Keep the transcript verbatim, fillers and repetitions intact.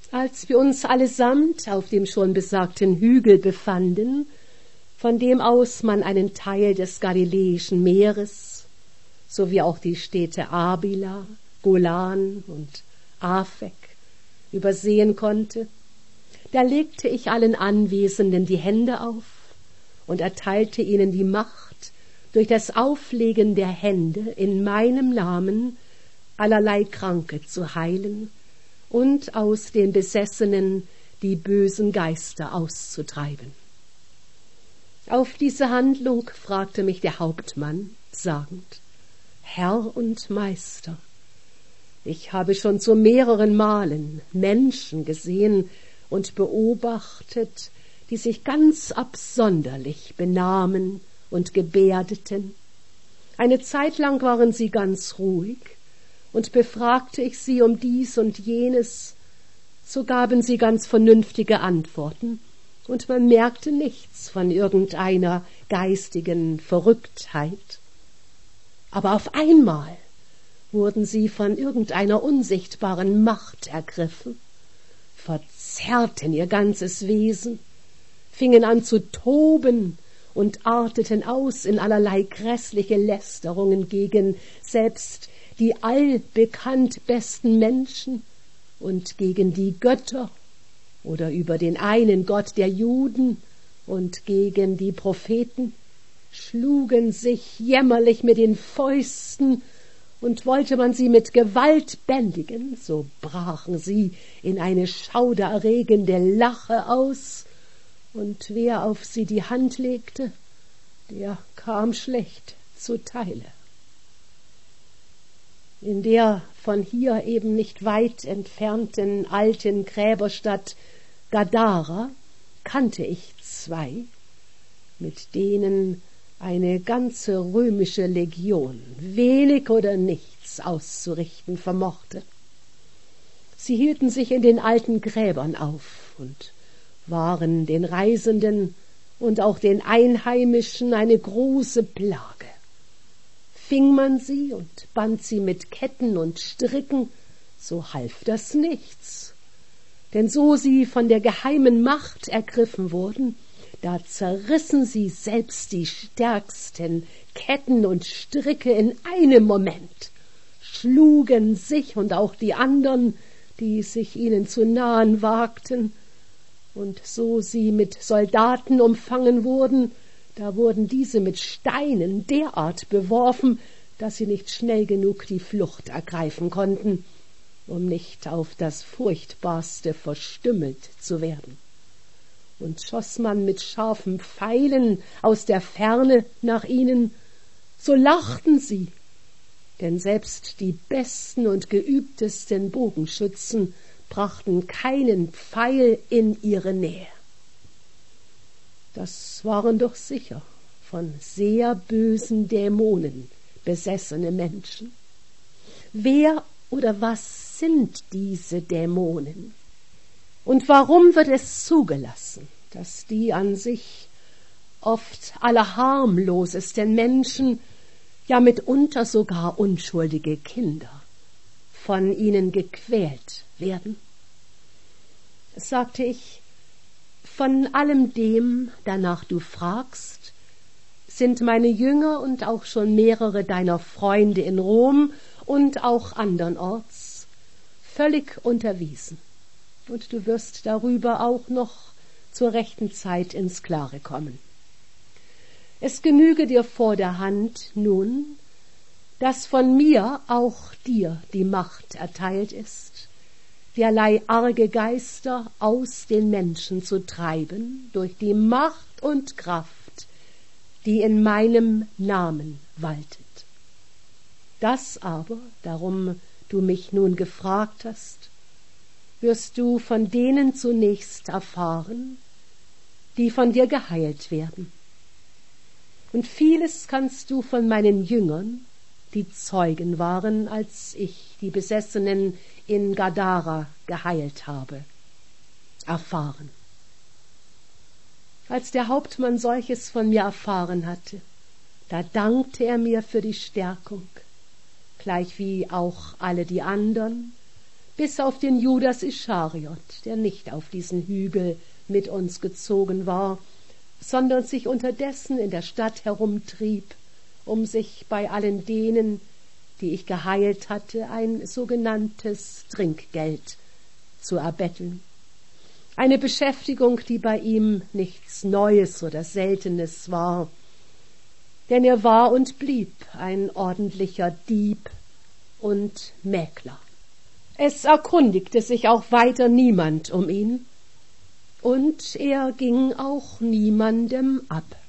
Als wir uns allesamt auf dem schon besagten Hügel befanden, von dem aus man einen Teil des Galiläischen Meeres sowie auch die Städte Arbila, Golan und Afek übersehen konnte, da legte ich allen Anwesenden die Hände auf und erteilte ihnen die Macht, durch das Auflegen der Hände in meinem Namen allerlei Kranke zu heilen und aus den Besessenen die bösen Geister auszutreiben. Auf diese Handlung fragte mich der Hauptmann, sagend: Herr und Meister, ich habe schon zu mehreren Malen Menschen gesehen und beobachtet, die sich ganz absonderlich benahmen und gebärdeten. Eine Zeit lang waren sie ganz ruhig, und befragte ich sie um dies und jenes, so gaben sie ganz vernünftige Antworten, und man merkte nichts von irgendeiner geistigen Verrücktheit. Aber auf einmal wurden sie von irgendeiner unsichtbaren Macht ergriffen, verzerrten ihr ganzes Wesen, fingen an zu toben und arteten aus in allerlei grässliche Lästerungen gegen selbst die allbekannt besten Menschen und gegen die Götter oder über den einen Gott der Juden und gegen die Propheten, schlugen sich jämmerlich mit den Fäusten, und wollte man sie mit Gewalt bändigen, so brachen sie in eine schaudererregende Lache aus, und wer auf sie die Hand legte, der kam schlecht zu Teile. In der von hier eben nicht weit entfernten alten Gräberstadt Gadara kannte ich zwei, mit denen eine ganze römische Legion wenig oder nichts auszurichten vermochte. Sie hielten sich in den alten Gräbern auf und waren den Reisenden und auch den Einheimischen eine große Plage. Fing man sie und band sie mit Ketten und Stricken, so half das nichts. Denn so sie von der geheimen Macht ergriffen wurden, da zerrissen sie selbst die stärksten Ketten und Stricke in einem Moment, schlugen sich und auch die anderen, die sich ihnen zu nahen wagten, und so sie mit Soldaten umfangen wurden, da wurden diese mit Steinen derart beworfen, dass sie nicht schnell genug die Flucht ergreifen konnten, um nicht auf das Furchtbarste verstümmelt zu werden. Und schoss man mit scharfen Pfeilen aus der Ferne nach ihnen, so lachten sie, denn selbst die besten und geübtesten Bogenschützen brachten keinen Pfeil in ihre Nähe. Das waren doch sicher von sehr bösen Dämonen besessene Menschen. Wer oder was sind diese Dämonen? Und warum wird es zugelassen, dass die an sich oft allerharmlosesten Menschen, ja mitunter sogar unschuldige Kinder, von ihnen gequält werden? Sagte ich, von allem dem, danach du fragst, sind meine Jünger und auch schon mehrere deiner Freunde in Rom und auch andernorts völlig unterwiesen. Und du wirst darüber auch noch zur rechten Zeit ins Klare kommen. Es genüge dir vor der Hand nun, dass von mir auch dir die Macht erteilt ist, derlei arge Geister aus den Menschen zu treiben durch die Macht und Kraft, die in meinem Namen waltet. Das aber, darum du mich nun gefragt hast, wirst du von denen zunächst erfahren, die von dir geheilt werden. Und vieles kannst du von meinen Jüngern, die Zeugen waren, als ich die Besessenen in Gadara geheilt habe, erfahren. Als der Hauptmann solches von mir erfahren hatte, da dankte er mir für die Stärkung, gleichwie auch alle die andern, bis auf den Judas Ischariot, der nicht auf diesen Hügel mit uns gezogen war, sondern sich unterdessen in der Stadt herumtrieb, um sich bei allen denen, die ich geheilt hatte, ein sogenanntes Trinkgeld zu erbetteln. Eine Beschäftigung, die bei ihm nichts Neues oder Seltenes war, denn er war und blieb ein ordentlicher Dieb und Mäkler. Es erkundigte sich auch weiter niemand um ihn, und er ging auch niemandem ab.